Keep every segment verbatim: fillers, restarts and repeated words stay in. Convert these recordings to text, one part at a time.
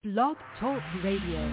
Blog Talk Radio.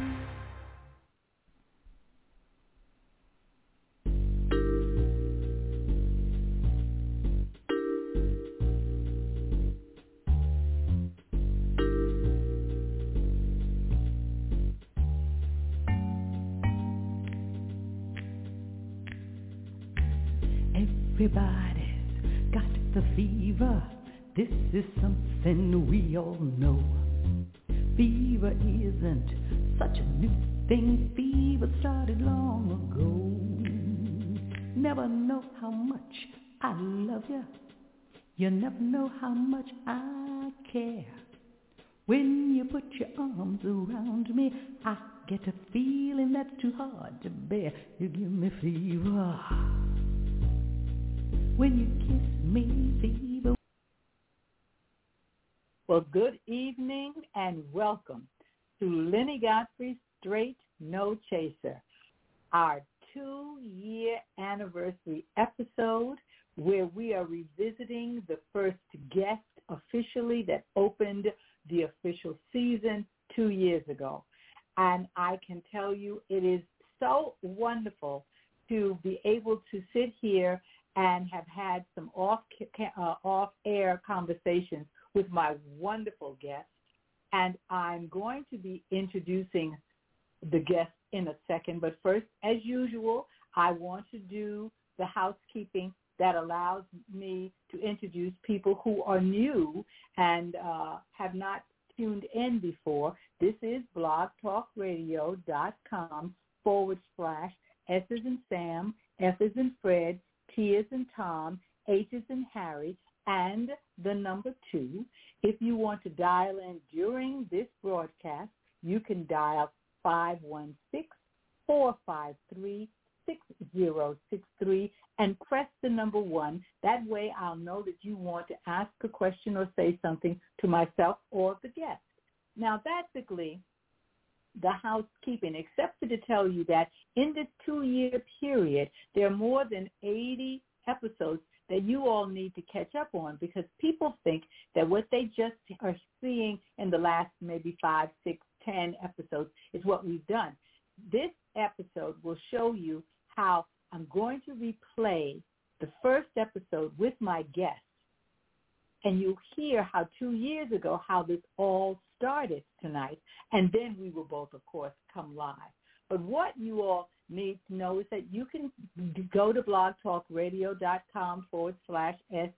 Everybody's got the fever. This is something we all know. Fever isn't such a new thing. Fever started long ago. Never know how much I love you. You never know how much I care. When you put your arms around me, I get a feeling that's too hard to bear. You give me fever. When you kiss me, fever. Well, good evening and welcome to Lenny Godfrey's Straight No Chaser, our two-year anniversary episode where we are revisiting the first guest officially that opened the official season two years ago. And I can tell you it is so wonderful to be able to sit here and have had some off, uh, off-air conversations with my wonderful guests. And I'm going to be introducing the guests in a second. But first, as usual, I want to do the housekeeping that allows me to introduce people who are new and uh, have not tuned in before. This is blogtalkradio.com forward slash S as in Sam, F as in Fred, T as in Tom, H as in Harry, and the number two. If you want to dial in during this broadcast, you can dial five one six, four five three, six zero six three and press the number one. That way I'll know that you want to ask a question or say something to myself or the guest. Now, basically, the housekeeping, except to tell you that in this two-year period, there are more than eighty episodes that you all need to catch up on, because people think that what they just are seeing in the last maybe five, six, ten episodes is what we've done. This episode will show you how I'm going to replay the first episode with my guests, and you'll hear how two years ago, how this all started tonight, and then we will both, of course, come live. But what you all need to know is that you can go to blogtalkradio.com forward slash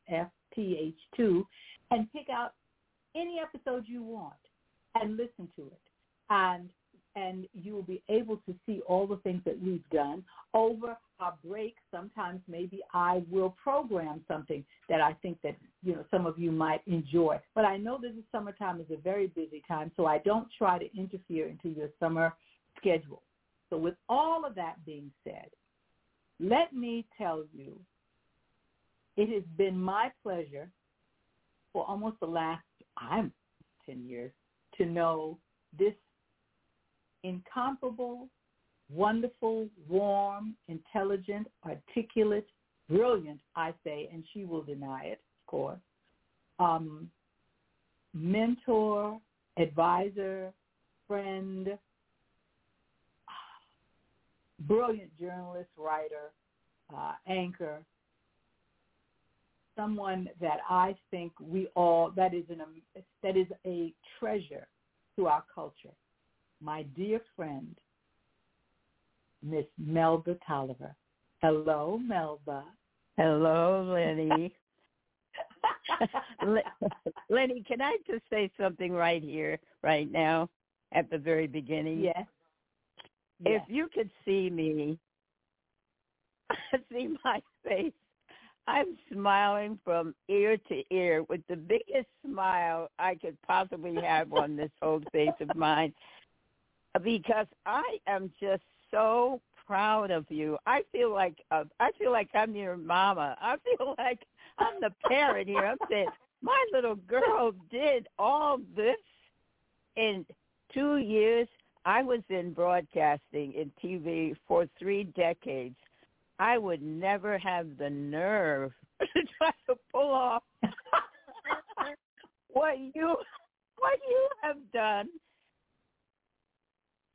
SFTH2 and pick out any episode you want and listen to it. And and you will be able to see all the things that we've done. Over our break, sometimes maybe I will program something that I think that, you know, some of you might enjoy. But I know that the summertime is a very busy time, so I don't try to interfere into your summer schedule. So with all of that being said, let me tell you, it has been my pleasure for almost the last, I'm ten years, to know this incomparable, wonderful, warm, intelligent, articulate, brilliant, I say, and she will deny it, of course, um, mentor, advisor, friend, brilliant journalist, writer, uh, anchor, someone that I think we all, that is, an, that is a treasure to our culture. My dear friend, Miss Melba Tolliver. Hello, Melba. Hello, Lenny. Lenny, can I just say something right here, right now, at the very beginning? Yes. If you could see me, see my face, I'm smiling from ear to ear with the biggest smile I could possibly have on this whole face of mine, because I am just so proud of you. I feel like uh, I feel like I'm your mama. I feel like I'm the parent here. I'm saying, my little girl did all this in two years. I was in broadcasting in T V for three decades. I would never have the nerve to try to pull off what you what you have done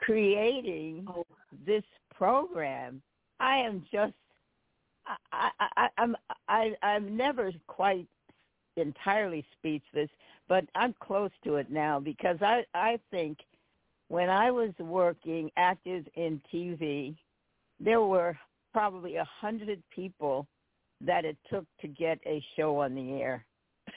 creating oh. this program. I am just, I, I, I, I'm, I, I'm never quite entirely speechless, but I'm close to it now because I, I think when I was working active in T V, there were probably a hundred people that it took to get a show on the air.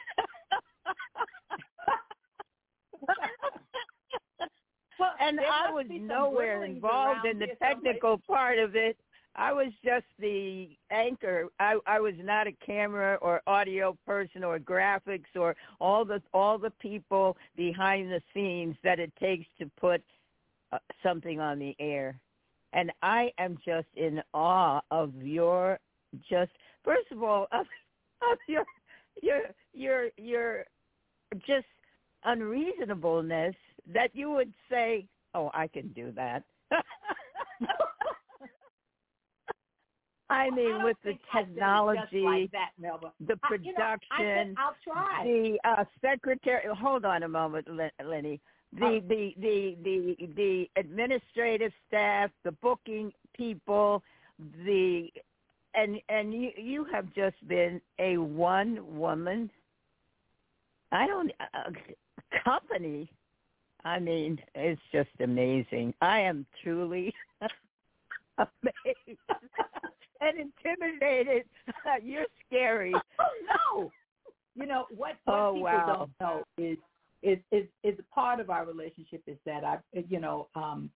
Well, and I was nowhere involved in the technical part of it. I was just the anchor. I, I was not a camera or audio person or graphics or all the all the people behind the scenes that it takes to put uh, something on the air. And I am just in awe of your just first of all of, of your your your your just unreasonableness that you would say, "Oh, I can do that." I mean, I with the technology, like that, Melba. the production, I, you know, I said, I'll try. the uh, secretary. Hold on a moment, Lenny. The, oh. the the the the administrative staff, the booking people, the and and you you have just been a one woman. I don't uh, company. I mean, it's just amazing. I am truly amazed and intimidated. You're scary. Oh, no. You know, what, what oh, people wow. don't know is, is, is, is part of our relationship is that, I, you know, um,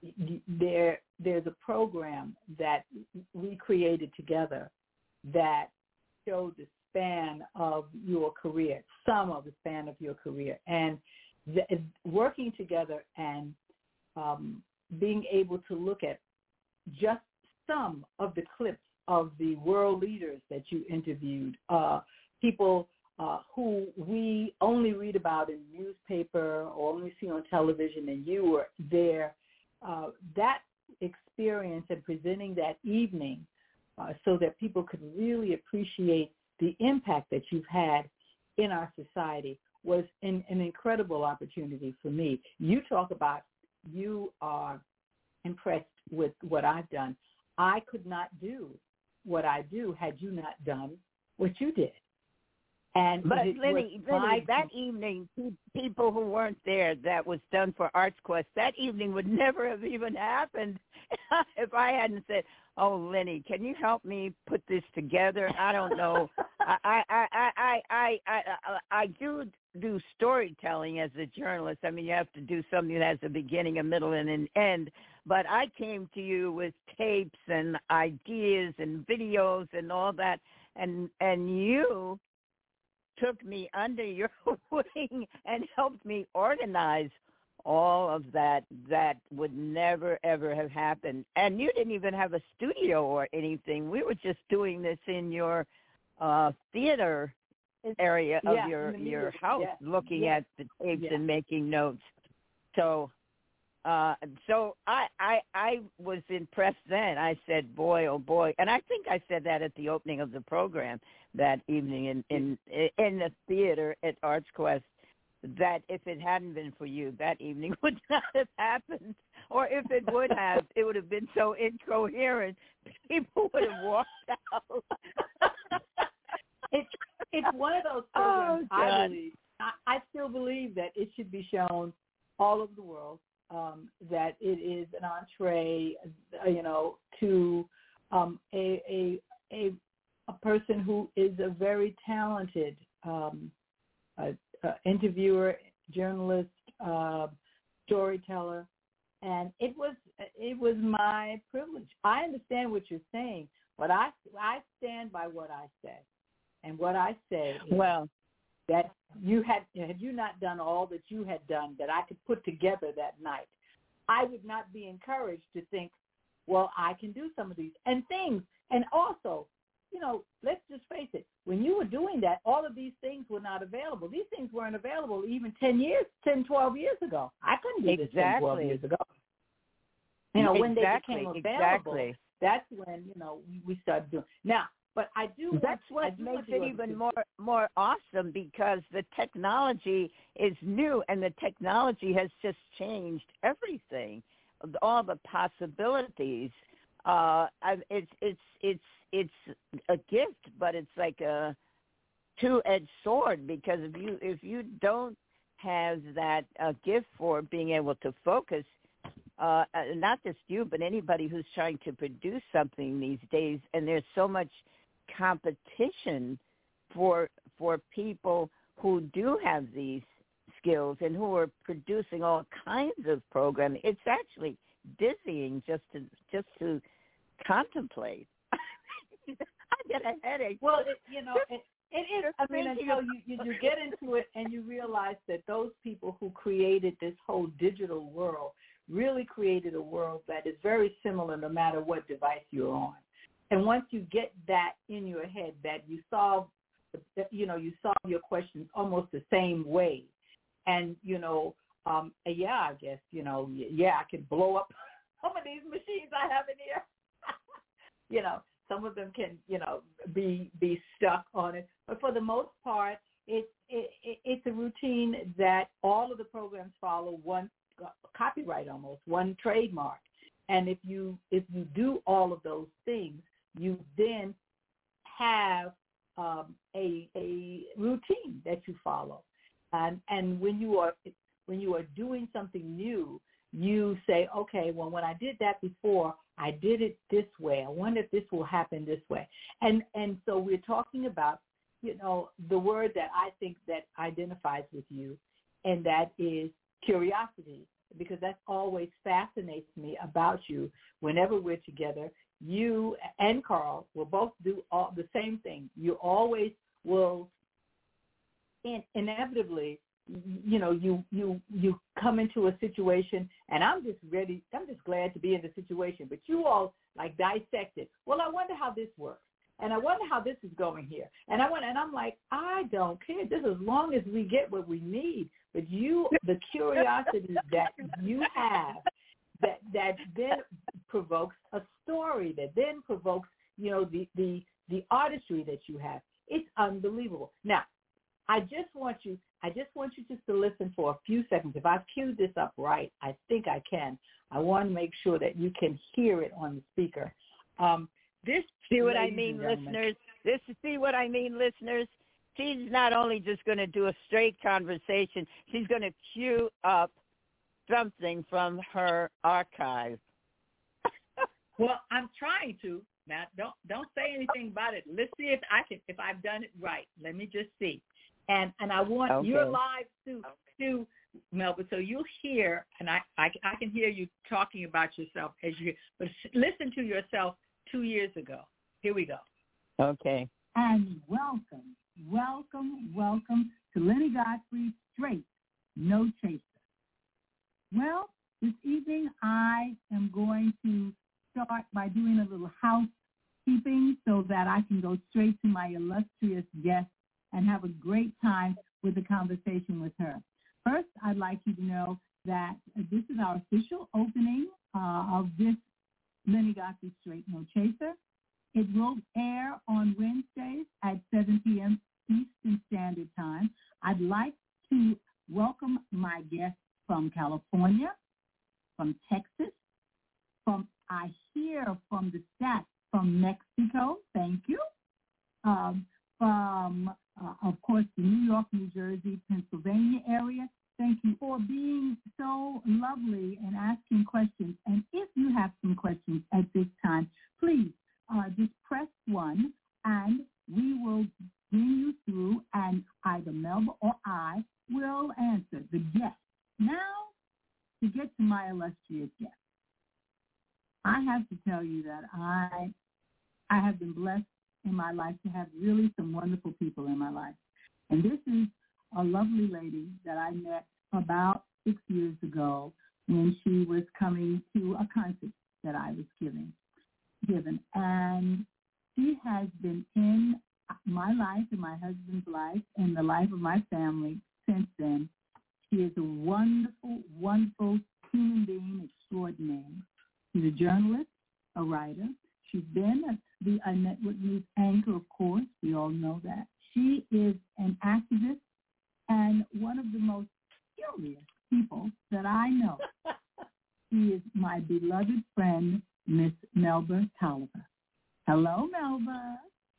there there's a program that we created together that showed the span of your career, some of the span of your career. And the, working together and um, being able to look at just some of the clips of the world leaders that you interviewed, uh, people uh, who we only read about in newspaper or only see on television, and you were there, uh, that experience and presenting that evening uh, so that people could really appreciate the impact that you've had in our society was an, an incredible opportunity for me. You talk about you are impressed with what I've done. I could not do what I do had you not done what you did. And but it Lenny, Lenny, that evening, people who weren't there, that was done for Arts Quest, that evening would never have even happened if I hadn't said, "Oh, Lenny, can you help me put this together?" I don't know. I, I, I, I, I, I, I do do storytelling as a journalist. I mean, you have to do something that has a beginning, a middle, and an end. But I came to you with tapes and ideas and videos and all that, and and you took me under your wing and helped me organize all of that. That would never, ever have happened. And you didn't even have a studio or anything. We were just doing this in your uh, theater area of yeah, your, your music. house, yeah. looking yeah. at the tapes yeah. and making notes. So uh, so I, I I was impressed then. I said, boy, oh, boy. And I think I said that at the opening of the program that evening in, in, in the theater at Arts Quest, that if it hadn't been for you, that evening would not have happened. Or if it would have, it would have been so incoherent, people would have walked out. it's, it's one of those programs, oh, I believe. I, I still believe that it should be shown all over the world, um, that it is an entree, you know, to um, a, a, a, a person who is a very talented um, a, Uh, interviewer, journalist, uh, storyteller, and it was it was my privilege. I understand what you're saying, but I I stand by what I said, and what I say is well that you had had you not done all that you had done that I could put together that night, I would not be encouraged to think, well, I can do some of these and things, and also, you know, let's just face it. When you were doing that, all of these things were not available. These things weren't available even ten years, ten, twelve years ago. I couldn't do exactly. this ten, twelve years ago. You know, when exactly. they became available, exactly. that's when, you know, we started doing. Now, but I do. That's want, what do makes want it even more more awesome, because the technology is new, and the technology has just changed everything. all the possibilities. Uh, I, it's it's it's it's a gift, but it's like a two-edged sword, because if you if you don't have that uh, gift for being able to focus, uh, not just you, but anybody who's trying to produce something these days, and there's so much competition for for people who do have these skills and who are producing all kinds of programming. It's actually dizzying just to just to contemplate. I get a headache. Well, it, you know, it, it is. I mean, until you, you you get into it and you realize that those people who created this whole digital world really created a world that is very similar no matter what device you're on. And once you get that in your head, that you solve, you know, you solve your questions almost the same way. And, you know, um, yeah, I guess, you know, yeah, I can blow up some of these machines I have in here. You know, some of them can, you know, be be stuck on it. But for the most part, it, it, it it's a routine that all of the programs follow one copyright almost, one trademark. And if you if you do all of those things, you then have um, a a routine that you follow. And and when you are when you are doing something new, you say, okay, well, when I did that before, I did it this way. I wonder if this will happen this way. And and so we're talking about, you know, the word that I think that identifies with you, and that is curiosity, because that always fascinates me about you. Whenever we're together, you and Carl will both do all the same thing. You always will in, inevitably, you know, you, you, you come into a situation, and I'm just ready, I'm just glad to be in the situation, but you all like dissect it. Well, I wonder how this works, and I wonder how this is going here. And I went, and I'm like, I don't care, just as long as we get what we need. But you, the curiosity that you have, that that then provokes a story, that then provokes, you know, the, the, the artistry that you have. It's unbelievable. Now, I just want you, I just want you just to listen for a few seconds. If I've queued this up right, I think I can. I want to make sure that you can hear it on the speaker. Um, this, see what I mean, listeners? This see what I mean, listeners? She's not only just going to do a straight conversation, she's going to cue up something from her archive. Well, I'm trying to. Now, don't don't say anything about it. Let's see if I can, if I've done it right. Let me just see. And and I want okay. your live too, too, Melba, so you'll hear, and I, I, I can hear you talking about yourself as you, but listen to yourself two years ago. Here we go. Okay. And welcome, welcome, welcome to Lenny Godfrey Straight, No Chaser. Well, this evening I am going to start by doing a little housekeeping so that I can go straight to my illustrious guest and have a great time with the conversation with her. First, I'd like you to know that this is our official opening uh, of this Lenny Godfrey Straight No Chaser. It will air on Wednesdays at seven p.m. Eastern Standard Time. I'd like to welcome my guests from California, from Texas, from, I hear from the stats, from Mexico, thank you, um, from, uh, of course, the New York, New Jersey, Pennsylvania area. Thank you for being so lovely and asking questions. And if you have some questions at this time, please uh, just press one, and we will bring you through, and either Melba or I will answer the guest. Now, to get to my illustrious guest, I have to tell you that I I have been blessed in my life to have really some wonderful people in my life. And this is a lovely lady that I met about six years ago when she was coming to a concert that I was giving. given. And she has been in my life and my husband's life and the life of my family since then. She is a wonderful, wonderful human being extraordinaire. She's a journalist, a writer. She's been a, the, a network news anchor, of course. We all know that. She is an activist and one of the most curious people that I know. she is my beloved friend, Miss Melba Tolliver. Hello, Melba.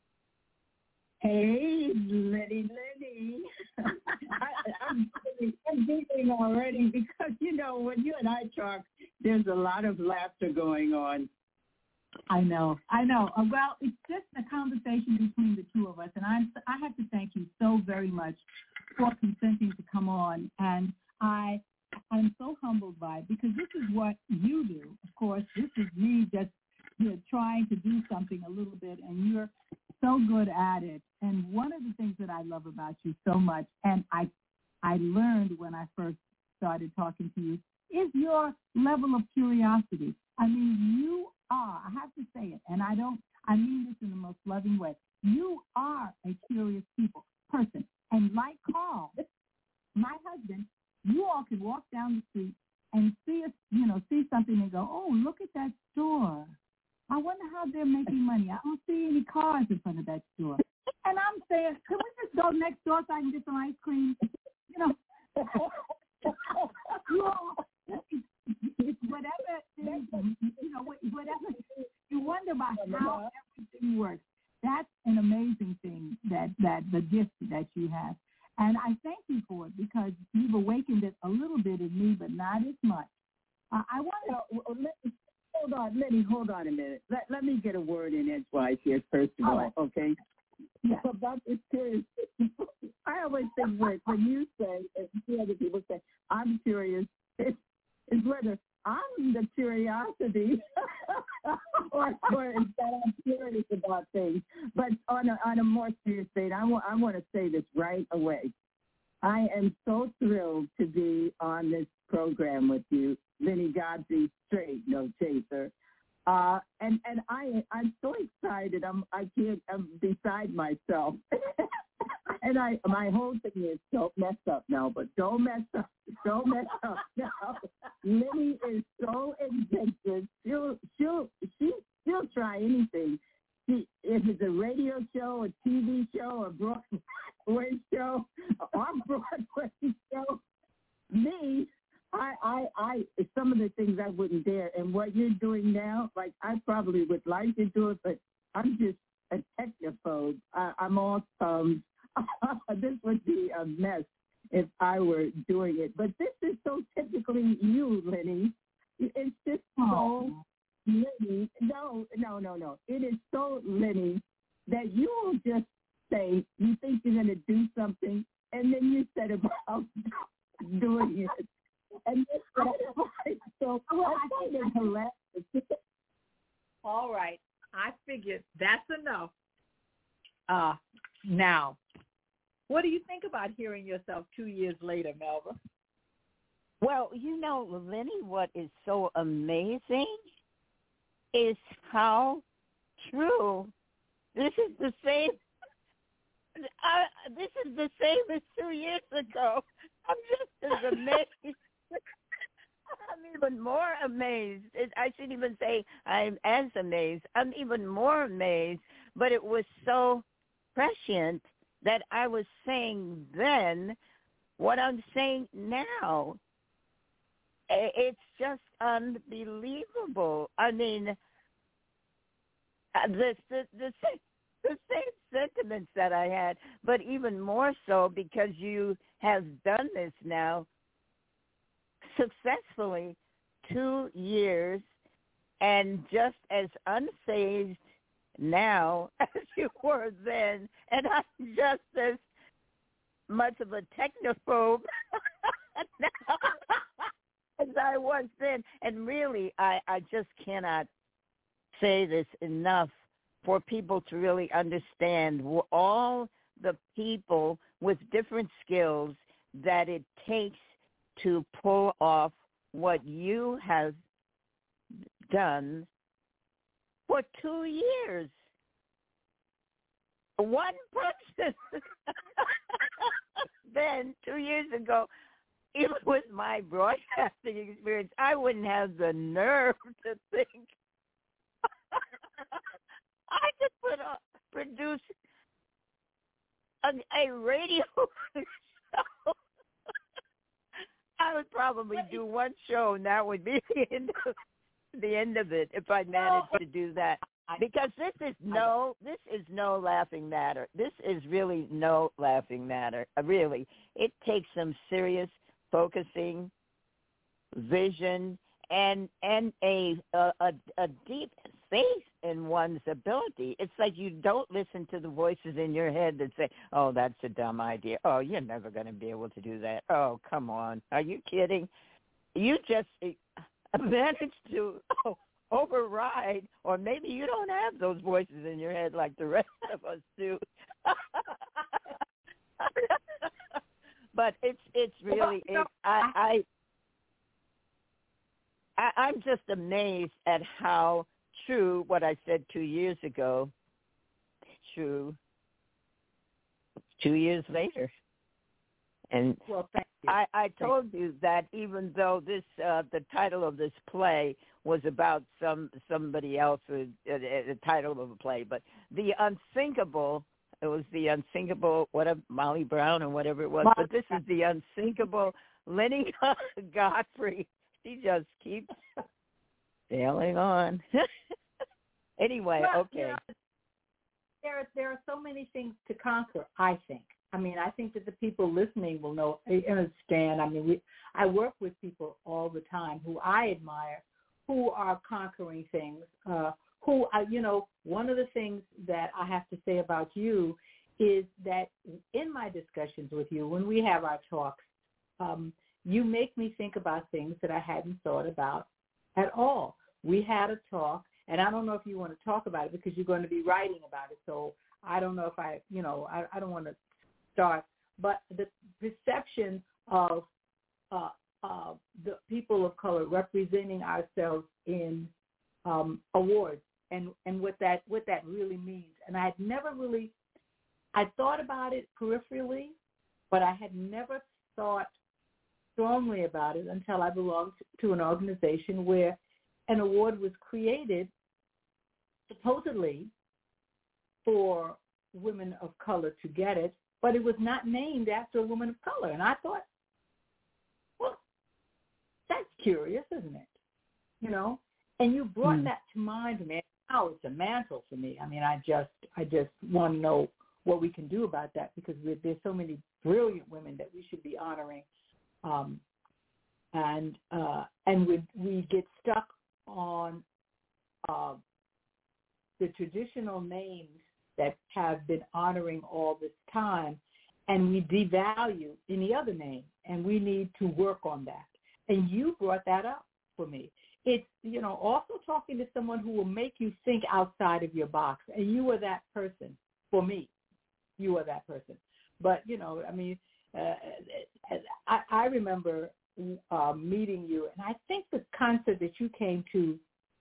Hey, Liddy, Liddy. I, I'm, I'm giggling already because, you know, when you and I talk, there's a lot of laughter going on. I know, I know. Uh, well, it's just a conversation between the two of us, and I'm, I have to thank you so very much for consenting to come on. And I, I'm so humbled by it because this is what you do. Of course, this is me just you know, trying to do something a little bit, and you're so good at it. And one of the things that I love about you so much, and I, I learned when I first started talking to you, is your level of curiosity. I mean, you are, I have to say it, and I don't, I mean this in the most loving way. You are a curious people person. And like Carl, my husband, you all can walk down the street and see us, you know, see something and go, oh, look at that store. I wonder how they're making money. I don't see any cars in front of that store. And I'm saying, can we just go next door so I can get some ice cream? You know, you all, it's whatever, you know, whatever, you wonder about how everything works. That's an amazing thing, that, that the gift that you have. And I thank you for it because you've awakened it a little bit in me, but not as much. Uh, I want to... Hold on, Lenny, hold on a minute. Let, let me get a word in edgewise here, first of all, all right. Okay? Yeah. About this curious, I always think when, when you say, and see other people say, I'm curious, it's, it's whether I'm the curiosity or, or is that I'm curious about things. But on a, on a more serious vein, I, w- I want to say this right away. I am so thrilled to be on this program with you, Lenny Godsey, straight, no chaser. Uh, and and I I'm so excited. I'm I can't I'm beside myself. And I my whole thing is don't mess up now, but don't mess up, don't mess up now. Lenny is so inventive. She'll she'll she she'll try anything. She, if it's a radio show, a T V show, a Broadway show, or Broadway show, me. I, I, I, some of the things I wouldn't dare. And what you're doing now, like, I probably would like to do it, but I'm just a technophobe. I, I'm all thumbs. This would be a mess if I were doing it. But this is so typically you, Lenny. It's just so Lenny. No, no, no, no. It is so Lenny that you will just say, you think you're going to do something, and then you set about doing it. And this so well, I find it hilarious. All right. I figured that's enough. Uh, now, what do you think about hearing yourself two years later, Melba? Well, you know, Lenny, what is so amazing is how true this is the same. Uh, this is the same as two years ago. I'm just as amazed. I'm even more amazed. I shouldn't even say I'm as amazed. I'm even more amazed. But it was so prescient that I was saying then what I'm saying now. It's just unbelievable. I mean, the the the same, the same sentiments that I had, but even more so because you have done this now successfully two years and just as unfazed now as you were then, and I'm just as much of a technophobe now as I was then. And really, I, I just cannot say this enough for people to really understand all the people with different skills that it takes to pull off what you have done for two years. One person. Then, two years ago, even with my broadcasting experience, I wouldn't have the nerve to think I could put a, produce a, a radio show I would probably do one show, and that would be the end of, the end of it if I managed to do that. Because this is no, this is no laughing matter. This is really no laughing matter. Really, it takes some serious focusing, vision, and and a a, a deep faith in one's ability. It's like you don't listen to the voices in your head that say, "Oh, that's a dumb idea. Oh, you're never going to be able to do that. Oh, come on. Are you kidding?" You just manage to oh, override, or maybe you don't have those voices in your head like the rest of us do. But it's it's really it's, I, I I I'm just amazed at how true what I said two years ago. True. Two years later, and well, thank you. I, I told you that even though this uh, the title of this play was about some somebody else, uh, the title of a play, but the unthinkable. It was the unthinkable, whatever, Molly Brown or whatever it was. But this is the unthinkable Lenny Godfrey. He just keeps sailing on. Anyway, well, okay. You know, there, are, there are so many things to conquer, I think. I mean, I think that the people listening will know, understand. I mean, we, I work with people all the time who I admire, who are conquering things, uh, who, I, you know, one of the things that I have to say about you is that in my discussions with you, when we have our talks, um, you make me think about things that I hadn't thought about at all. We had a talk, and I don't know if you want to talk about it because you're going to be writing about it. So I don't know if I, you know, I, I don't want to start, but the perception of uh, uh, the people of color representing ourselves in um, awards. And, and what that what that really means. And I had never really, I thought about it peripherally, but I had never thought strongly about it until I belonged to an organization where an award was created supposedly for women of color to get it, but it was not named after a woman of color. And I thought, well, that's curious, isn't it? You know? And you brought mm. that to mind, man. Now it's a mantle for me. I mean, I just, I just want to know what we can do about that because there's so many brilliant women that we should be honoring, um, and uh, and we we get stuck on uh, the traditional names that have been honoring all this time, and we devalue any other name, and we need to work on that. And you brought that up for me. It's, you know, also talking to someone who will make you think outside of your box. And you are that person for me. You are that person. But, you know, I mean, uh, I, I remember uh, meeting you, and I think the concert that you came to,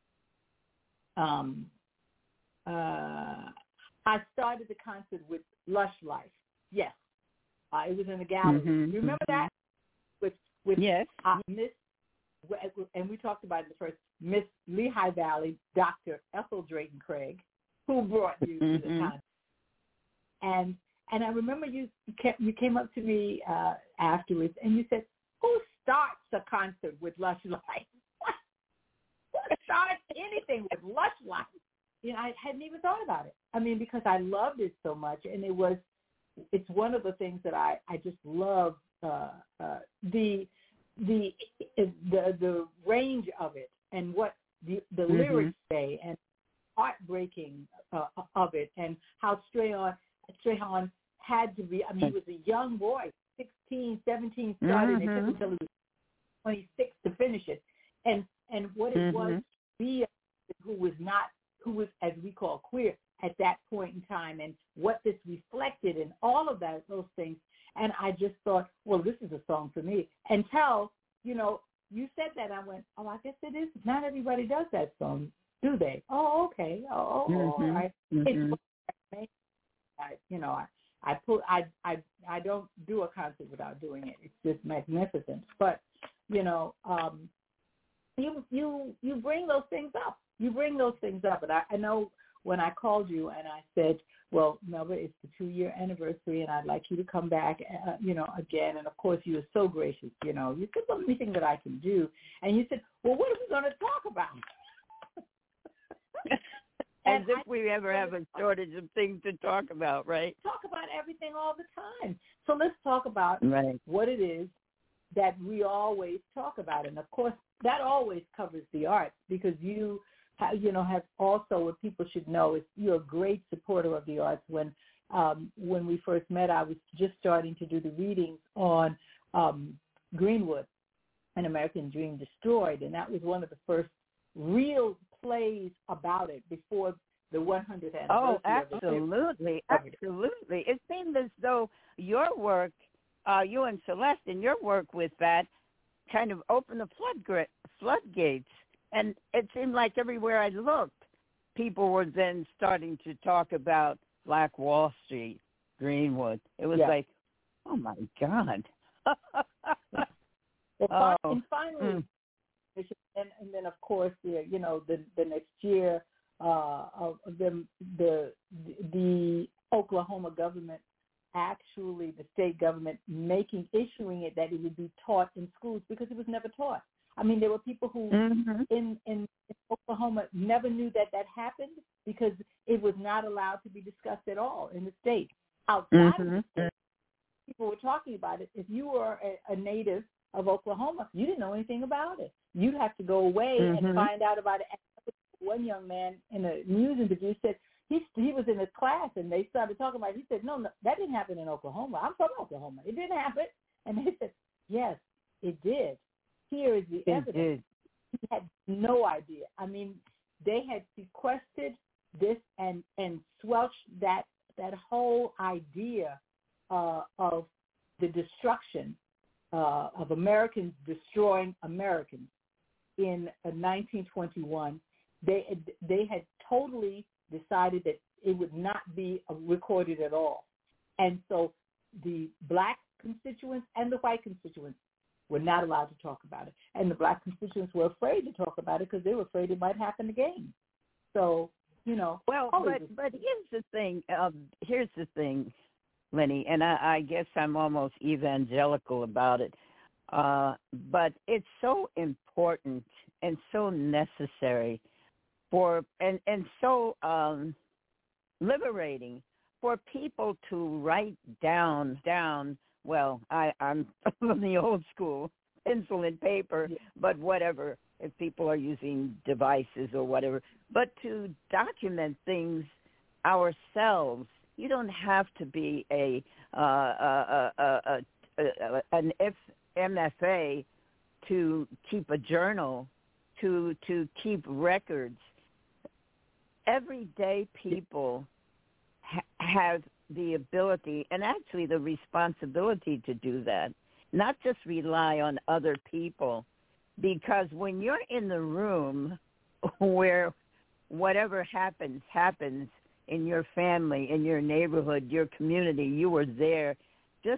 um, uh, I started the concert with Lush Life. Yes. Uh, it was in the gallery. Mm-hmm, you remember mm-hmm. that? With, with yes. uh, Miss and we talked about it in the first, Miss Lehigh Valley, Doctor Ethel Drayton Craig, who brought you to the concert. And and I remember you kept, you came up to me uh, afterwards and you said, "Who starts a concert with Lush Life? Who starts anything with Lush Life?" You know, I hadn't even thought about it. I mean, because I loved it so much, and it was, it's one of the things that I I just love uh, uh, the. the the the range of it and what the, the mm-hmm. lyrics say and heartbreaking uh, of it and how Strahan Strahan had to be, I mean, he was a young boy, sixteen, seventeen started, mm-hmm. and it took until he was twenty-six to finish it. And and what it mm-hmm. was to be who was not, who was, as we call, queer at that point in time, and what this reflected and all of that, those things. And I just thought, well, this is a song for me. Until, you know, you said that, I went, oh, I guess it is. Not everybody does that song, do they? Oh, okay. Oh, mm-hmm. all right. Mm-hmm. It's, I, you know, I, I put, I, I, I don't do a concert without doing it. It's just magnificent. But, you know, um, you, you, you bring those things up. You bring those things up. And I, I know when I called you and I said, well, Melba, it's the two-year anniversary, and I'd like you to come back, uh, you know, again. And, of course, you were so gracious, you know. You said, well, anything that I can do. And you said, well, what are we going to talk about? As and if I, we ever have a shortage of things to talk about, right? Talk about everything all the time. So let's talk about right. what it is that we always talk about. And, of course, that always covers the arts because you – you know, have also what people should know is you're a great supporter of the arts. When um, when we first met, I was just starting to do the readings on um, Greenwood, An American Dream Destroyed, and that was one of the first real plays about it before the one hundredth anniversary. Oh, absolutely, absolutely. It seemed as though your work, uh, you and Celeste, and your work with that kind of opened the floodgate, floodgates. And it seemed like everywhere I looked, people were then starting to talk about Black Wall Street, Greenwood. It was yeah. like, oh, my God. well, oh. And finally, mm. and, and then, of course, the, you know, the, the next year, uh, of the, the, the Oklahoma government, actually the state government, making, issuing it that it would be taught in schools because it was never taught. I mean, there were people who mm-hmm. in, in, in Oklahoma never knew that that happened because it was not allowed to be discussed at all in the state. Outside mm-hmm. of the state, people were talking about it. If you were a, a native of Oklahoma, you didn't know anything about it. You'd have to go away mm-hmm. and find out about it. One young man in a news interview said he he was in a class and they started talking about it. He said, no, no, that didn't happen in Oklahoma. I'm from Oklahoma. It didn't happen. And they said, yes, it did. Here is the it evidence. Did. He had no idea. I mean, they had sequestered this and, and squelched that that whole idea uh, of the destruction uh, of Americans destroying Americans in uh, nineteen twenty-one. They they had totally decided that it would not be recorded at all, and so the black constituents and the white constituents were not allowed to talk about it. And the black constituents were afraid to talk about it because they were afraid it might happen again. So, you know. Well, but, but here's the thing. Um, here's the thing, Lenny, and I, I guess I'm almost evangelical about it. Uh, but it's so important and so necessary for, and, and so um, liberating for people to write down, down, well, I, I'm from the old school, pencil and paper, yeah. but whatever, if people are using devices or whatever, but to document things ourselves. You don't have to be a, uh, a, a, a, a, a an M F A to keep a journal, to to keep records. Everyday people ha- have the ability and actually the responsibility to do that, not just rely on other people, because when you're in the room where whatever happens, happens in your family, in your neighborhood, your community, you were there, just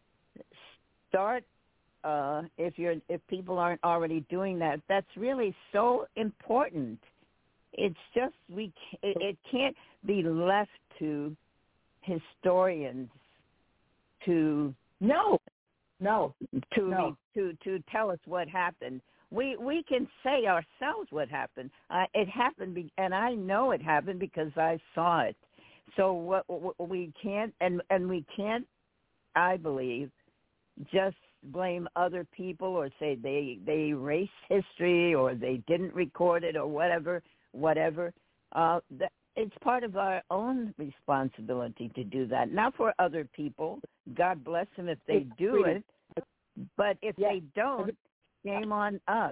start, uh, if you're if people aren't already doing that, that's really so important. It's just, we it, it can't be left to historians to no no to no. to to tell us what happened. We we can say ourselves what happened. Uh, it happened, be, and I know it happened because I saw it. So what, what we can't and and we can't, I believe, just blame other people or say they they erased history or they didn't record it or whatever whatever. Uh, that, it's part of our own responsibility to do that. Not for other people. God bless them if they do it. But if yeah. they don't, shame on us.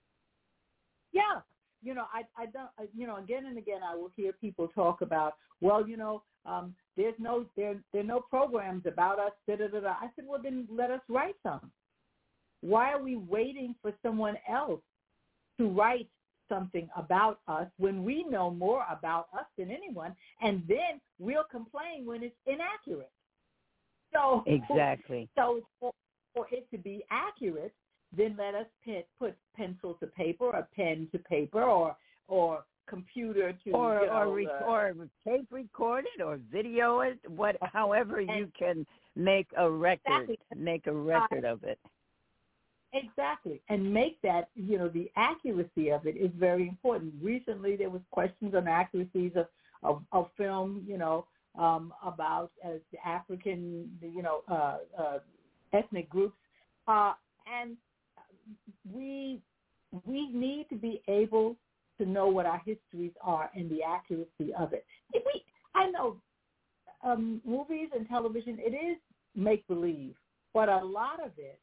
Yeah. You know, I, I don't, you know, again and again I will hear people talk about, well, you know, um, there's no, there, there are no programs about us, da, da, da, da. I said, well, then let us write some. Why are we waiting for someone else to write something about us when we know more about us than anyone, and then we'll complain when it's inaccurate? So exactly. So for, for it to be accurate, then let us put, put pencil to paper or pen to paper or or computer to or you know, or, re- uh, or tape record it or video it, what, however you can make a record, exactly. make a record of it. Exactly, and make that, you know, the accuracy of it is very important. Recently, there was questions on accuracies of, of, of film, you know, um, about uh, the African, you know, uh, uh, ethnic groups, uh, and we we need to be able to know what our histories are and the accuracy of it. If we, I know um, movies and television, it is make-believe, but a lot of it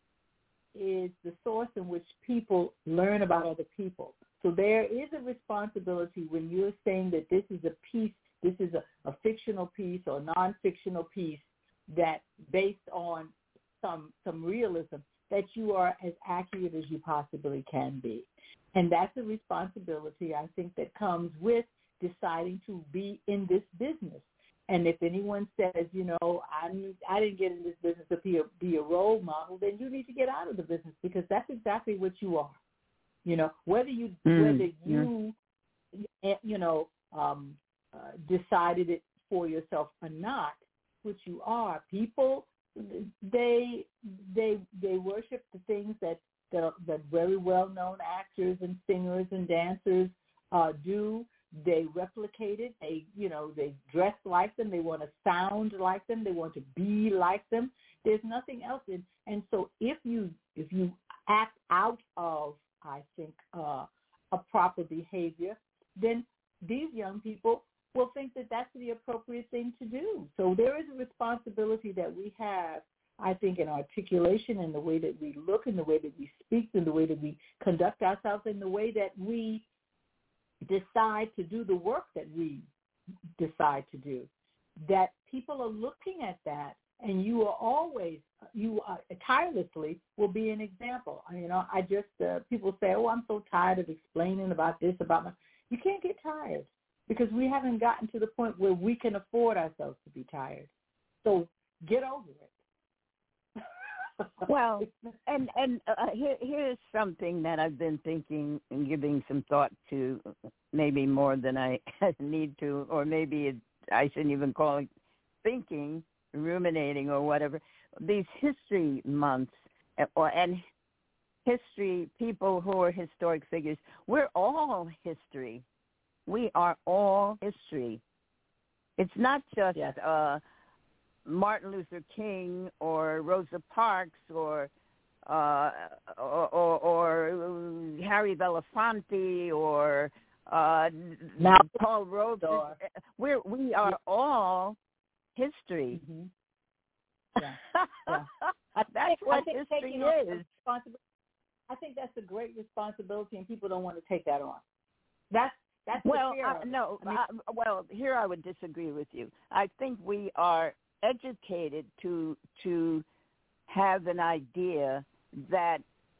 is the source in which people learn about other people. So there is a responsibility when you're saying that this is a piece, this is a, a fictional piece or a non-fictional piece that based on some some realism, that you are as accurate as you possibly can be. And that's a responsibility, I think, that comes with deciding to be in this business. And if anyone says, you know, I'm, I didn't get in this business to be a, be a role model, then you need to get out of the business, because that's exactly what you are. You know, whether you mm, whether you yeah. you know um, uh, decided it for yourself or not, what you are. People they they they worship the things that that, that very well known actors and singers and dancers uh, do. They replicate it. They, you know, they dress like them. They want to sound like them. They want to be like them. There's nothing else. In, and so if you if you act out of, I think, uh, a proper behavior, then these young people will think that that's the appropriate thing to do. So there is a responsibility that we have, I think, in articulation, in the way that we look, in the way that we speak, in the way that we conduct ourselves, in the way that we decide to do the work that we decide to do, that people are looking at that, and you are always, you are, tirelessly will be an example. You know, I just, uh, people say, oh, I'm so tired of explaining about this, about my, you can't get tired, because we haven't gotten to the point where we can afford ourselves to be tired. So get over it. Well, and and uh, here here's something that I've been thinking and giving some thought to, maybe more than I need to, or maybe it, I shouldn't even call it thinking, ruminating, or whatever. These history months, or and history, people who are historic figures, we're all history. We are all history. It's not just yes. uh, Martin Luther King or Rosa Parks or uh, or, or, or Harry Belafonte or uh, Paul Rhodes. We're we are yeah. all history. Mm-hmm. Yeah. yeah. That's think, what history is. I think that's a great responsibility, and people don't want to take that on. That's that's well, the fear uh, of it. no. I mean, uh, well, here I would disagree with you. I think we are educated to to have an idea that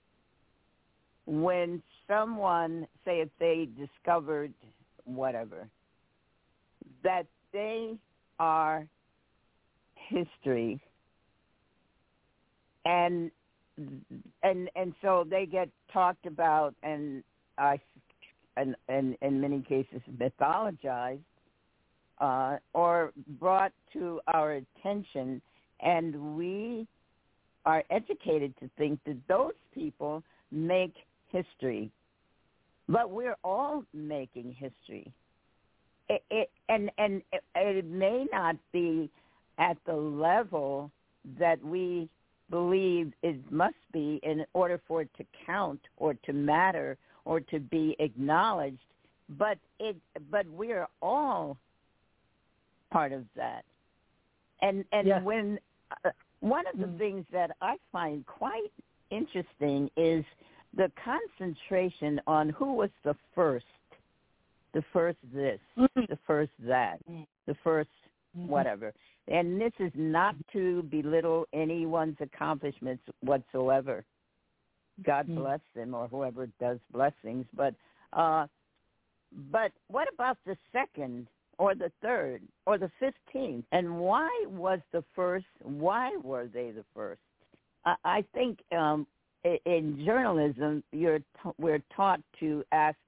when someone, say if they discovered whatever, that they are history, and and and so they get talked about and I and and in many cases mythologized. Uh, or brought to our attention, and we are educated to think that those people make history. But we're all making history. It, it, and and it, it may not be at the level that we believe it must be in order for it to count or to matter or to be acknowledged, but it but we're all part of that. And and yes. when uh, one of the mm. things that I find quite interesting is the concentration on who was the first, the first this, mm-hmm. the first that, mm-hmm. the first mm-hmm. whatever. And this is not to belittle anyone's accomplishments whatsoever. God mm-hmm. bless them, or whoever does blessings. But uh, but what about the second, or the third, or the fifteenth? And why was the first, why were they the first? I, I think um, in, in journalism, you're t- we're taught to ask the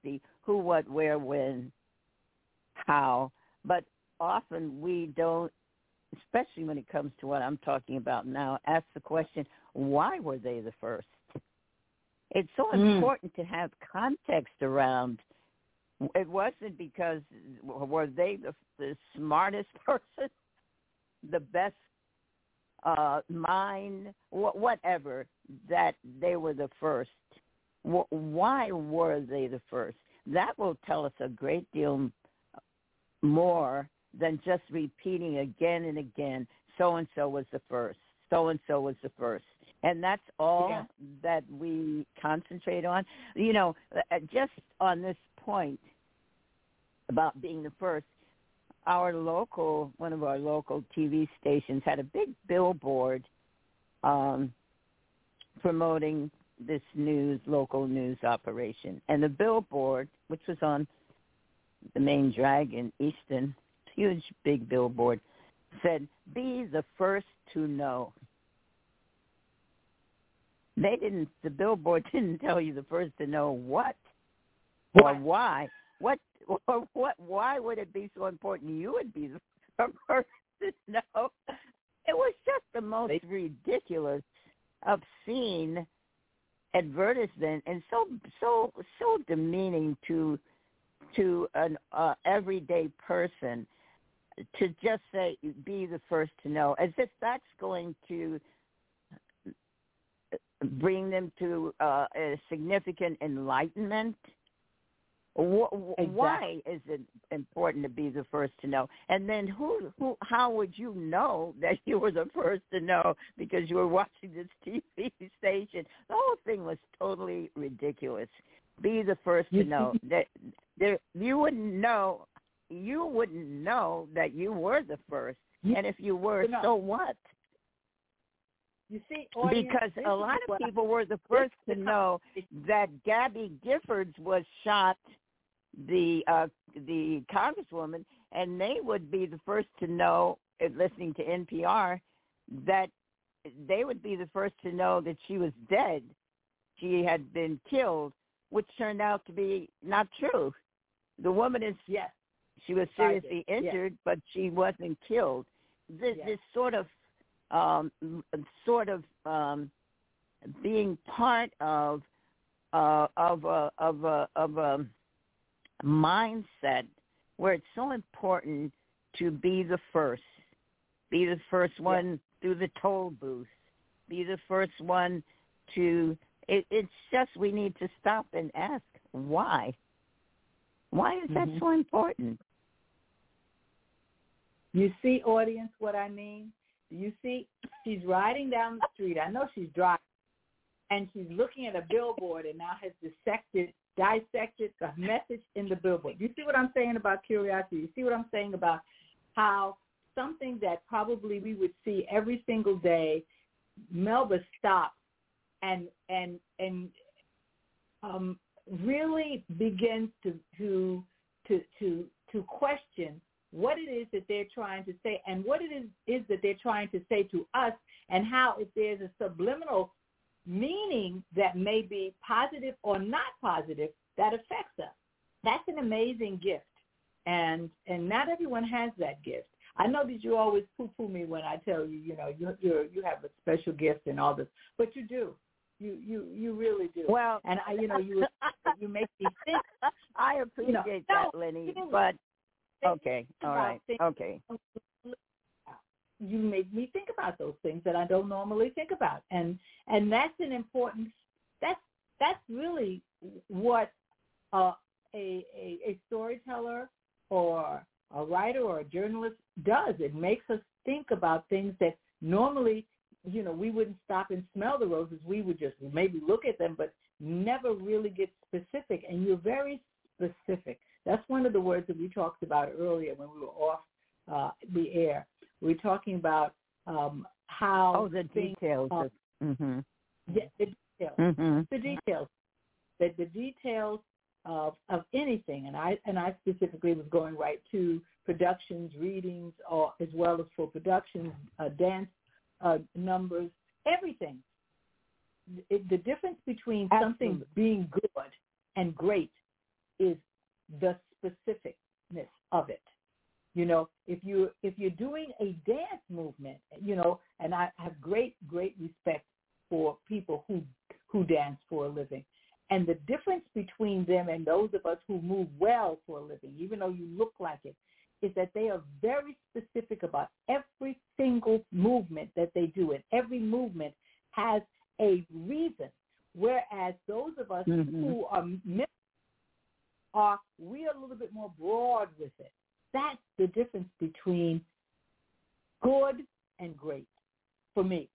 who, what, where, when, how, but often we don't, especially when it comes to what I'm talking about now, ask the question, why were they the first? It's so Mm. important to have context around. It wasn't because were they the, the smartest person, the best uh, mind, wh- whatever, that they were the first. Wh- why were they the first? That will tell us a great deal more than just repeating again and again, so-and-so was the first, so-and-so was the first. And that's all Yeah. that we concentrate on. You know, just on this point about being the first, our local, one of our local T V stations had a big billboard um, promoting this news, local news operation. And the billboard, which was on the main drag in Easton, huge big billboard, said, "Be the first to know." They didn't, the billboard didn't tell you the first to know what or why. What, or what, why would it be so important you would be the first to know? It was just the most ridiculous, obscene advertisement, and so, so, so demeaning to, to an uh, everyday person to just say, be the first to know, as if that's going to bring them to uh, a significant enlightenment. Exactly. Why is it important to be the first to know? And then who, who, how would you know that you were the first to know because you were watching this T V station? The whole thing was totally ridiculous. Be the first to know. That there, you wouldn't know. You wouldn't know that you were the first, and if you were, no. so what? You see, audience, because a lot of people were the first to know that Gabby Giffords was shot, the uh, the congresswoman, and they would be the first to know, listening to N P R, that they would be the first to know that she was dead. She had been killed, which turned out to be not true. The woman is, yes, she was seriously yes. injured, but she wasn't killed. This, yes. this sort of Um, sort of um, being part of uh, of a of a of a mindset where it's so important to be the first, be the first one yeah. through the toll booth, be the first one to. It, it's just we need to stop and ask why. Why is that mm-hmm. so important? You see, audience, what I mean? You see, she's riding down the street. I know she's driving, and she's looking at a billboard and now has dissected, dissected the message in the billboard. You see what I'm saying about curiosity? You see what I'm saying about how something that probably we would see every single day, Melba stops and and and um, really begins to to to to to question what it is that they're trying to say and what it is, is that they're trying to say to us, and how if there's a subliminal meaning that may be positive or not positive that affects us. That's an amazing gift. And and not everyone has that gift. I know that you always poo-poo me when I tell you, you know, you you you have a special gift and all this, but you do. You you you really do. Well, and I, you know, you you make me think. I appreciate you know, that, no, Lenny, but okay, all right, things, okay. You make me think about those things that I don't normally think about, and and that's an important. That's that's really what uh, a, a a storyteller or a writer or a journalist does. It makes us think about things that normally, you know, we wouldn't stop and smell the roses. We would just maybe look at them, but never really get specific. And you're very specific. That's one of the words that we talked about earlier when we were off uh, the air. We were talking about um, how oh the things, details. uh, of, mm-hmm. yeah, the details. Mm-hmm. The details. The, the details of of anything, and I and I specifically was going right to productions, readings, or as well as for productions, uh, dance uh, numbers, everything. It, the difference between Absolutely. something being good and great is know, if you if you're doing a dance movement, you know, and I have great great respect for people who who dance for a living, and the difference between them and those of us who move well for a living, even though you look like it, is that they are very specific about every single movement that they do, and every movement has a reason. Whereas those of us mm-hmm. who are are we are a little bit more broad with it. That's the difference between good and great for me.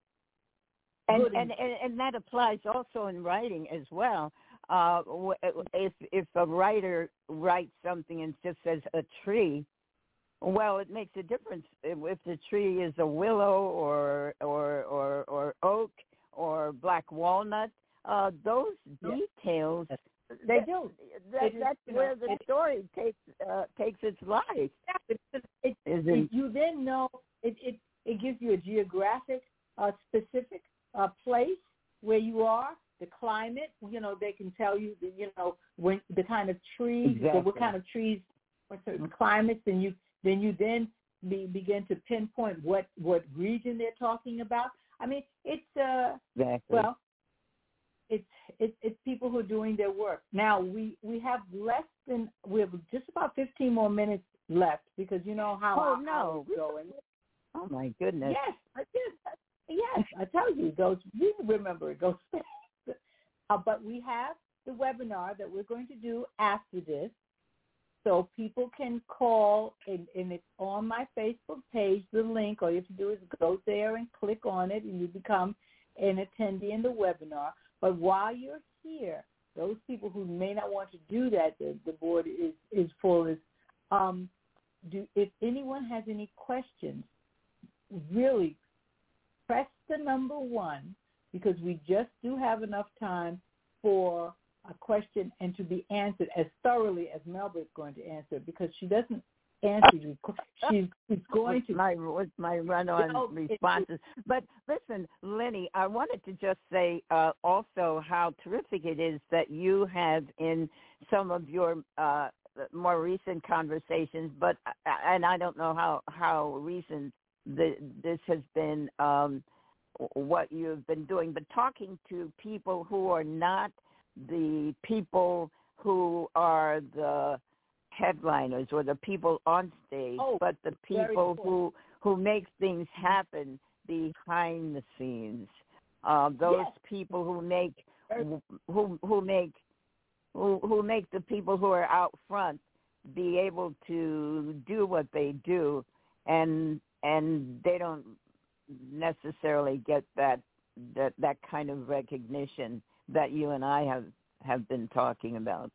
And and, and, and that applies also in writing as well. Uh, if if a writer writes something and just says a tree, well, it makes a difference if the tree is a willow or or or, or oak or black walnut. Uh, those yes. details, they do. That, that's is, where know, the it, story takes uh, takes its life. Yeah, it, it, it, you then know it, it, it gives you a geographic uh, specific uh, place where you are, the climate. You know, they can tell you, the, you know, when the kind of trees, exactly. what kind of trees, for certain climates, and you then you then be, begin to pinpoint what, what region they're talking about. I mean, it's uh, exactly. well. It's, it's it's people who are doing their work. Now, we, we have less than, we have just about fifteen more minutes left because you know how oh, our no. hours going. Oh, my goodness. Yes, I did. Yes, I tell you, it goes, we remember it goes fast. Uh, but we have the webinar that we're going to do after this. So people can call, and, and it's on my Facebook page, the link. All you have to do is go there and click on it, and you become an attendee in the webinar. But while you're here, those people who may not want to do that, the, the board is, is full, is um, do, if anyone has any questions, really press the number one, because we just do have enough time for a question and to be answered as thoroughly as Melba is going to answer, because she doesn't answer you. She's, she's going with to. My, with my run-on you know, responses. It, but listen, Lenny, I wanted to just say uh, also how terrific it is that you have in some of your uh, more recent conversations, but and I don't know how, how recent the, this has been, um, what you've been doing, but talking to people who are not the people who are the headliners or the people on stage, oh, but the people who who make things happen behind the scenes. Uh, those yes. people who make who who make who, who make the people who are out front be able to do what they do, and and they don't necessarily get that that that kind of recognition that you and I have have been talking about.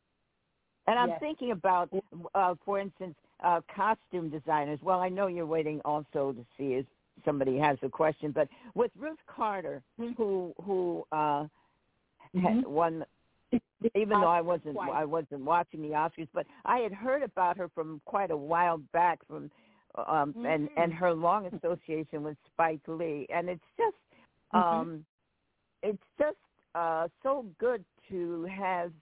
And I'm yes. thinking about, uh, for instance, uh, costume designers. Well, I know you're waiting also to see if somebody has a question, but with Ruth Carter, who who uh, mm-hmm. won, even though I wasn't I wasn't watching the Oscars, but I had heard about her from quite a while back, from um, mm-hmm. and and her long association with Spike Lee, and it's just um, mm-hmm. it's just uh, so good to have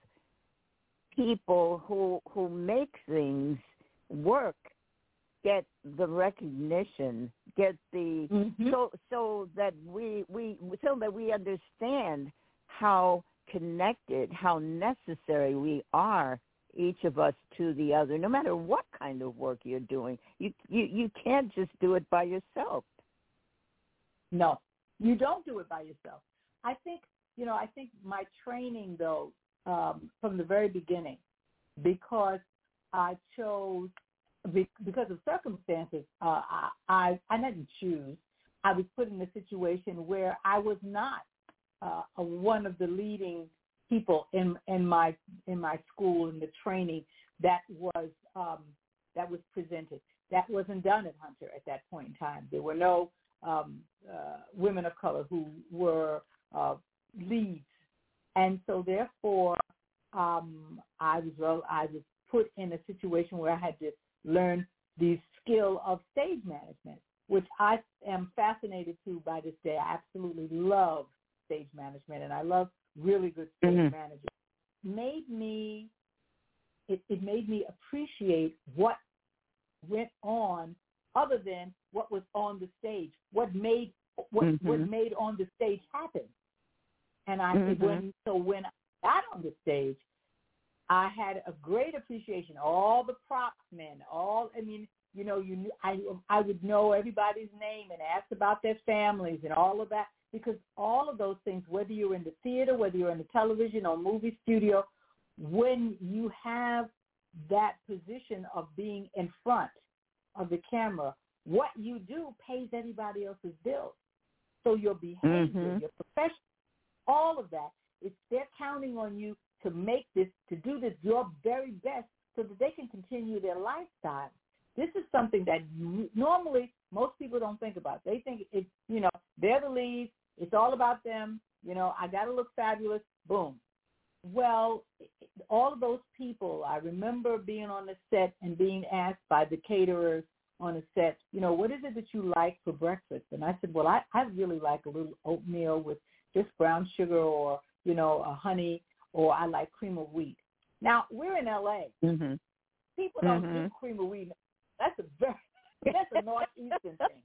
people who who make things work get the recognition, get the mm-hmm. so so that we we so that we understand how connected, how necessary we are, each of us to the other, no matter what kind of work you're doing. You you you can't just do it by yourself. No, you don't do it by yourself. I think you know. I think my training though. Um, from the very beginning, because I chose, because of circumstances, uh, I, I I didn't choose. I was put in a situation where I was not uh, a, one of the leading people in in my in my school, in the training that was um, that was presented. That wasn't done at Hunter at that point in time. There were no um, uh, women of color who were uh, leads. And so, therefore, um, I was well, I was put in a situation where I had to learn the skill of stage management, which I am fascinated to by this day. I absolutely love stage management, and I love really good stage mm-hmm. managers. Made me, it, it made me appreciate what went on other than what was on the stage, what made what, mm-hmm. what made on the stage happen. And I mm-hmm. when so when I got on the stage, I had a great appreciation. All the props men, all I mean, you know, you knew, I I would know everybody's name and ask about their families and all of that, because all of those things, whether you're in the theater, whether you're in the television or movie studio, when you have that position of being in front of the camera, what you do pays everybody else's bills. So your behavior, mm-hmm. your profession, all of that, it's, they're counting on you to make this, to do this your very best so that they can continue their lifestyle. This is something that normally most people don't think about. They think it's, you know, they're the lead. It's all about them. You know, I got to look fabulous. Boom. Well, all of those people, I remember being on the set and being asked by the caterers on the set, you know, what is it that you like for breakfast? And I said, well, I, I really like a little oatmeal with just brown sugar or, you know, a honey, or I like cream of wheat. Now, we're in L A. Mm-hmm. People don't mm-hmm. do cream of wheat. That's a very, that's a Northeastern thing.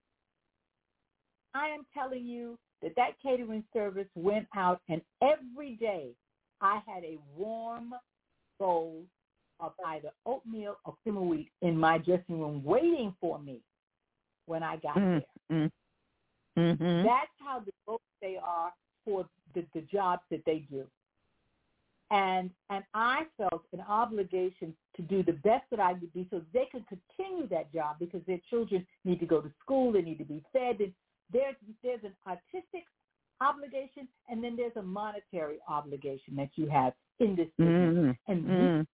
I am telling you that that catering service went out, and every day I had a warm bowl of either oatmeal or cream of wheat in my dressing room waiting for me when I got mm-hmm. there. Mm-hmm. That's how devoted they are for the, the jobs that they do. And and I felt an obligation to do the best that I could be so they could continue that job, because their children need to go to school, they need to be fed. And there's, there's an artistic obligation, and then there's a monetary obligation that you have in this business. Mm-hmm. And mm-hmm. we,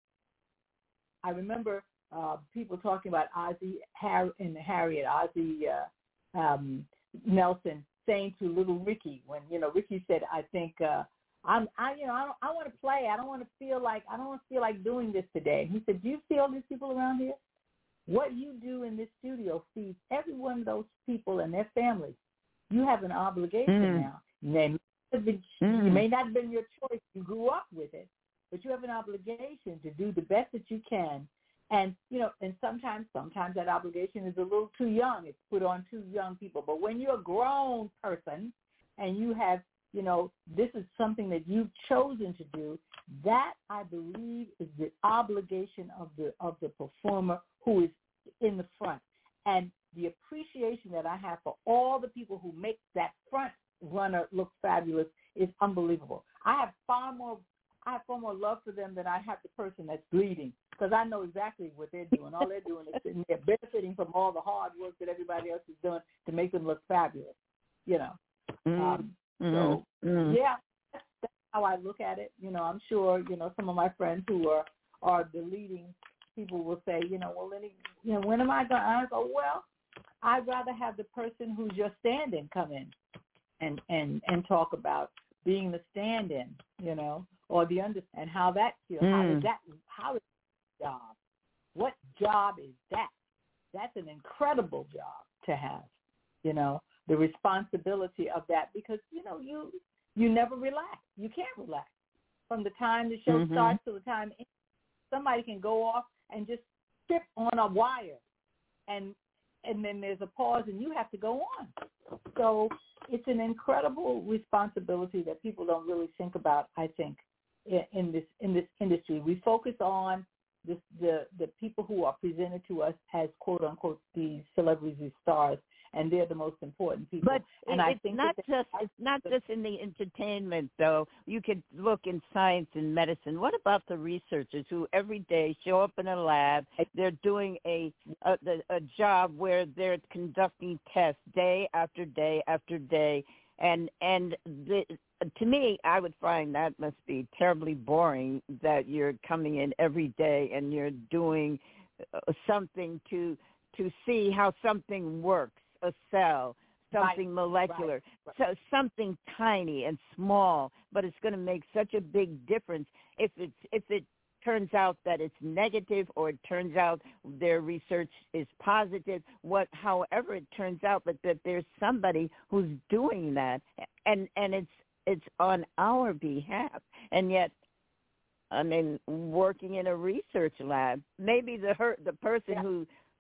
I remember uh, people talking about Ozzie Harry, and Harriet, Ozzie uh, um, Nelson saying to little Ricky when, you know, Ricky said, I think, uh, I'm, I, you know, I, don't, I want to play. I don't want to feel like, I don't want to feel like doing this today. He said, do you see all these people around here? What you do in this studio feeds every one of those people and their families. You have an obligation mm. now. They may have been, mm. It may not have been your choice. You grew up with it, but you have an obligation to do the best that you can. And, you know, and sometimes, sometimes that obligation is a little too young. It's put on too young people. But when you're a grown person and you have, you know, this is something that you've chosen to do, that, I believe, is the obligation of the of the performer who is in the front. And the appreciation that I have for all the people who make that front runner look fabulous is unbelievable. I have far more I have far more love for them than I have the person that's leading, because I know exactly what they're doing. All they're doing is sitting there benefiting from all the hard work that everybody else is doing to make them look fabulous, you know. Mm-hmm. Um, so, mm-hmm. yeah, that's, that's how I look at it. You know, I'm sure, you know, some of my friends who are, are the leading people will say, you know, well, any, you know, when am I going to? I go, well, I'd rather have the person who's just stand-in come in and, and, and talk about being the stand-in, you know, or the under, and how that feels. Mm. How is that, how is that job? What job is that? That's an incredible job to have, you know, the responsibility of that, because, you know, you you never relax. You can't relax. From the time the show mm-hmm. starts to the time somebody can go off and just trip on a wire, and and then there's a pause and you have to go on. So it's an incredible responsibility that people don't really think about, I think, in this in this industry. We focus on this, the the people who are presented to us as, quote unquote, these celebrities, these stars, and they're the most important people. But and it, I it's think not that just it's not just in the entertainment, though. You could look in science and medicine. What about the researchers who every day show up in a lab? They're doing a a, a job where they're conducting tests day after day after day, and and the, to me, I would find that must be terribly boring. That you're coming in every day and you're doing something to to see how something works. A cell, something right, molecular, right, right. so something tiny and small, but it's going to make such a big difference if it's if it turns out that it's negative, or it turns out their research is positive. What, however it turns out, but that there's somebody who's doing that, and and it's it's on our behalf, and yet. I mean, working in a research lab, maybe the her, the person yeah. who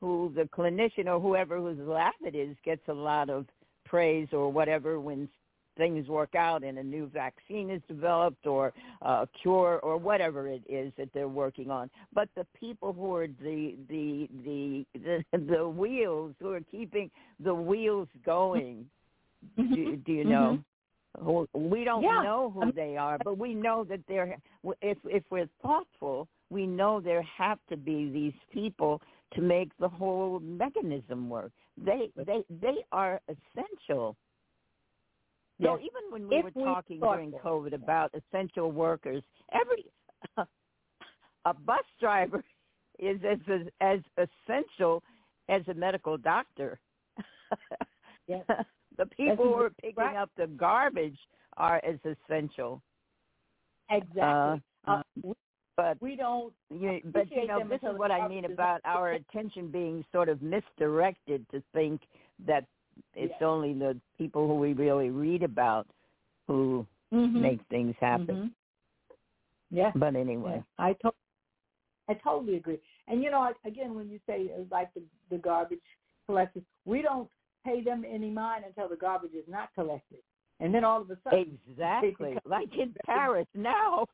who the clinician or whoever whose lab it is gets a lot of praise or whatever when things work out and a new vaccine is developed or a cure or whatever it is that they're working on. But the people who are the the the the, the wheels who are keeping the wheels going, mm-hmm. do, do you know? Mm-hmm. We don't yeah. know who they are, but we know that they're. If if we're thoughtful, we know there have to be these people to make the whole mechanism work. They they they are essential. Yes. So even when we if were we talking during COVID about essential workers, every a bus driver is as as essential as a medical doctor. Yes. The people who are picking right. up the garbage are as essential. Exactly. Uh, uh, we, but we don't. You, but you know, this is what I mean about our attention being sort of misdirected to think that it's yes. only the people who we really read about who mm-hmm. make things happen. Mm-hmm. Yeah. But anyway, yeah. I to- I totally agree. And you know, again, when you say like the, the garbage collectors, we don't pay them any mind until the garbage is not collected, and then all of a sudden, exactly, like in Paris now.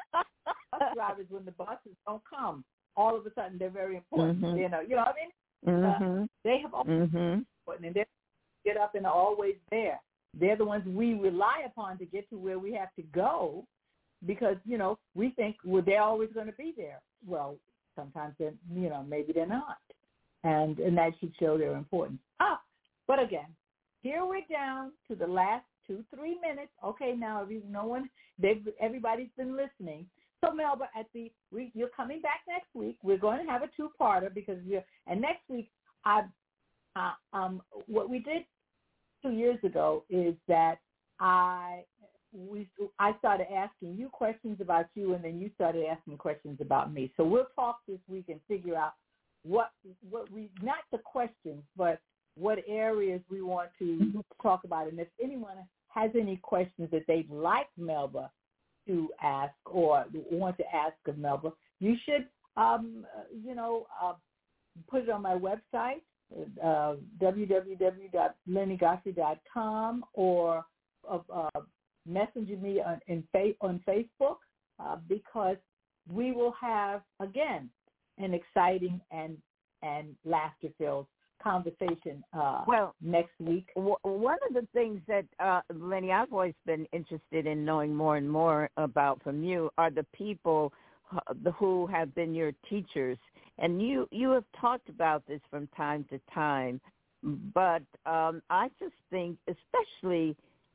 Bus drivers, when the buses don't come, all of a sudden they're very important. Mm-hmm. You know, you know what I mean? Mm-hmm. Uh, they have always mm-hmm. been important, and they get up and are always there. They're the ones we rely upon to get to where we have to go, because you know we think well they're always going to be there. Well, sometimes they're you know maybe they're not, and and that should show their importance. Ah, but again, here we're down to the last two three minutes. Okay, now if no one, they've everybody's been listening. So Melba, at the we, you're coming back next week. We're going to have a two-parter because you're, and next week, I, uh, um, what we did two years ago is that I we I started asking you questions about you, and then you started asking questions about me. So we'll talk this week and figure out what what we not the questions, but what areas we want to talk about. And if anyone has any questions that they'd like Melba to ask or want to ask of Melba, you should, um, you know, uh, put it on my website, uh, w w w dot lenny gossi dot com, or uh, uh, message me on, in fa- on Facebook, uh, because we will have, again, an exciting and, and laughter-filled conversation uh, well, next week. W- one of the things that, uh, Lenny, I've always been interested in knowing more and more about from you are the people who have been your teachers. And you, you have talked about this from time to time, but um, I just think especially,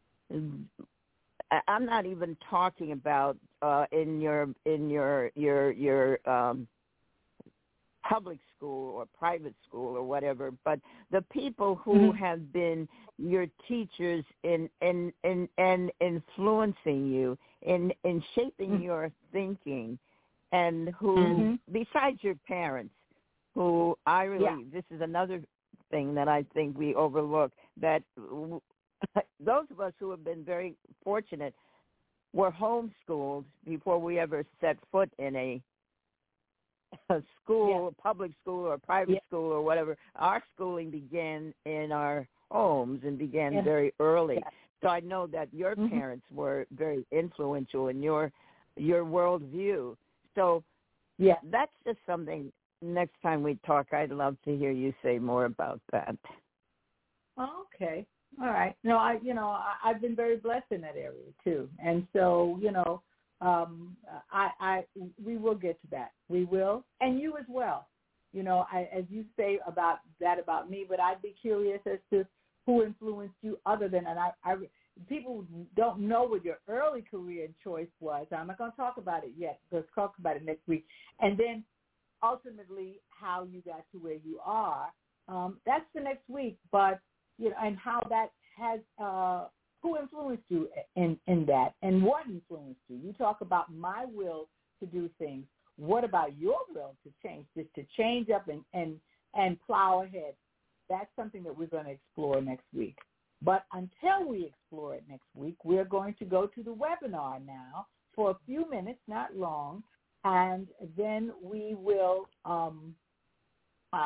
I'm not even talking about uh, in your in your your your um, public school or private school or whatever, but the people who mm-hmm. have been your teachers in in in, in influencing you, in in shaping mm-hmm. your thinking, and who, mm-hmm. besides your parents, who I really, yeah. this is another thing that I think we overlook, that those of us who have been very fortunate were homeschooled before we ever set foot in a a school, yeah. a public school or private yeah. school or whatever. Our schooling began in our homes and began yeah. very early. Yeah. So I know that your mm-hmm. parents were very influential in your your worldview. So yeah. that's just something, next time we talk, I'd love to hear you say more about that. Okay. All right. No, I, you know, I, I've been very blessed in that area too. And so, you know, Um, I, I, we will get to that. We will, and you as well. You know, I, as you say about that about me, but I'd be curious as to who influenced you other than, and I, I people don't know what your early career and choice was. I'm not going to talk about it yet. Let's talk about it next week. And then ultimately how you got to where you are. Um, that's the next week, but, you know, and how that has, uh, who influenced you in, in that, and what influenced you? You talk about my will to do things. What about your will to change, just to change up and, and, and plow ahead? That's something that we're going to explore next week. But until we explore it next week, we're going to go to the webinar now for a few minutes, not long, and then we will, um, uh,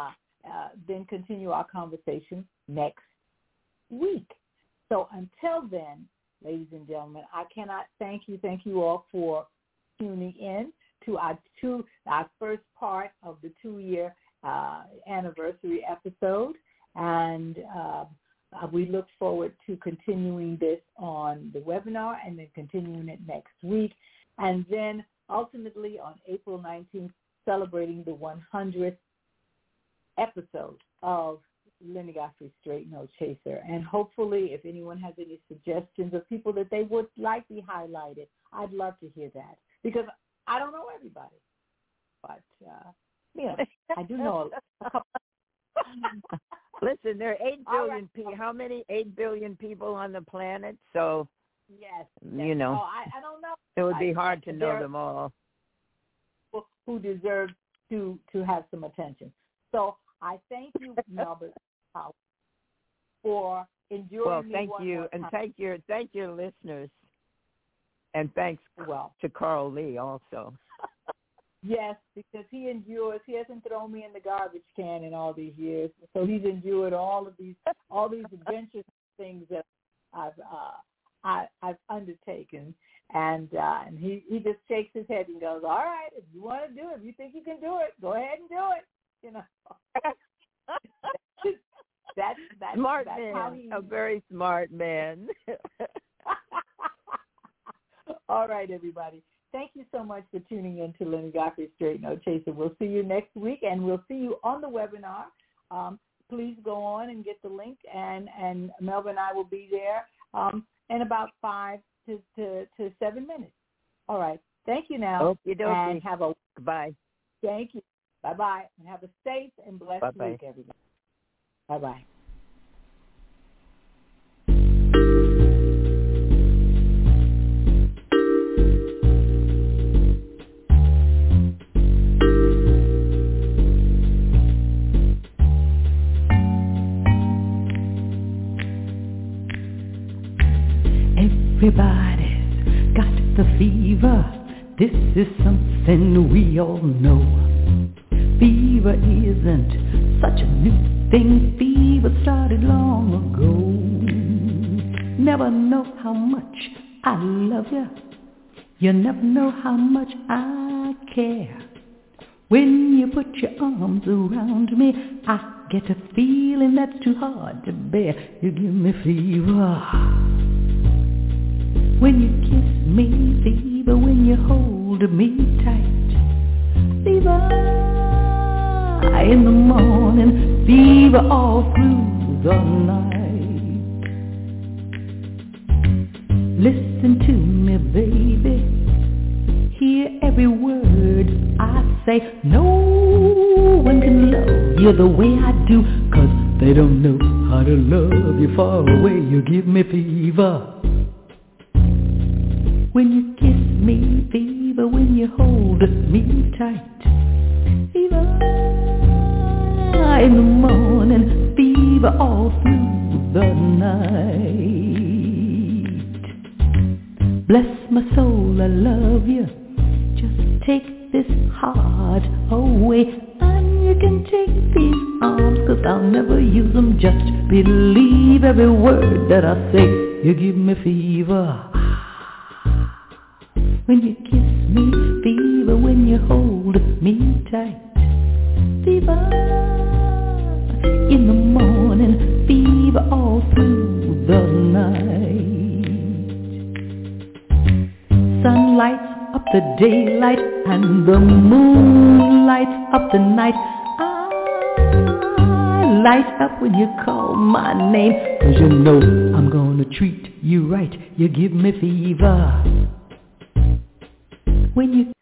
uh, then continue our conversation next week. So until then, ladies and gentlemen, I cannot thank you. Thank you all for tuning in to our two, our first part of the two-year uh, anniversary episode, and uh, we look forward to continuing this on the webinar and then continuing it next week, and then ultimately on April nineteenth, celebrating the one hundredth episode of Linda Godfrey Straight No Chaser. And hopefully, if anyone has any suggestions of people that they would like be highlighted, I'd love to hear that, because I don't know everybody, but uh, yeah, I do know a couple. Listen, there are eight billion right. people. How many eight billion people on the planet? So yes, you know, oh, I, I don't know. It would be I, hard to know there, them all. Who deserve to to have some attention. So I thank you, Melba, for enduring well, me thank one you, more and time. thank your thank your listeners, and thanks well to Carl Lee also. Yes, because he endures. He hasn't thrown me in the garbage can in all these years, so he's endured all of these all these adventures things that I've uh, I, I've undertaken, and uh, and he, he just shakes his head and goes, "All right, if you want to do it, if you think you can do it, go ahead and do it." You know, that's that's smart that's man, how he, a very smart man. All right, everybody. Thank you so much for tuning in to Linda Godfrey Straight No Chaser. We'll see you next week, and we'll see you on the webinar. Um, please go on and get the link, and, and Melvin and I will be there um, in about five to, to, to seven minutes. All right. Thank you now. Okey-dokey. And have a Bye. Thank you. Bye-bye. And have a safe and blessed Bye-bye. week, everybody. Bye-bye. Everybody's got the fever. This is something we all know. Fever isn't such a new thing. Fever started long ago. Never know how much I love you. You never know how much I care. When you put your arms around me, I get a feeling that's too hard to bear. You give me fever. When you kiss me, fever. When you hold me tight, fever. In the morning, fever all through the night. Listen to me, baby. Hear every word I say. No one can love you the way I do, 'cause they don't know how to love you far away. You give me fever. When you kiss me, fever. When you hold me tight, fever. In the morning, fever all through the night. Bless my soul, I love you. Just take this heart away, and you can take these arms, 'cause I'll never use them. Just believe every word that I say. You give me fever. When you kiss me, fever. When you hold me tight, fever. In the morning, fever all through the night. Sun lights up the daylight, and the moon lights up the night. I light up when you call my name, 'cause you know I'm gonna treat you right. You give me fever. When you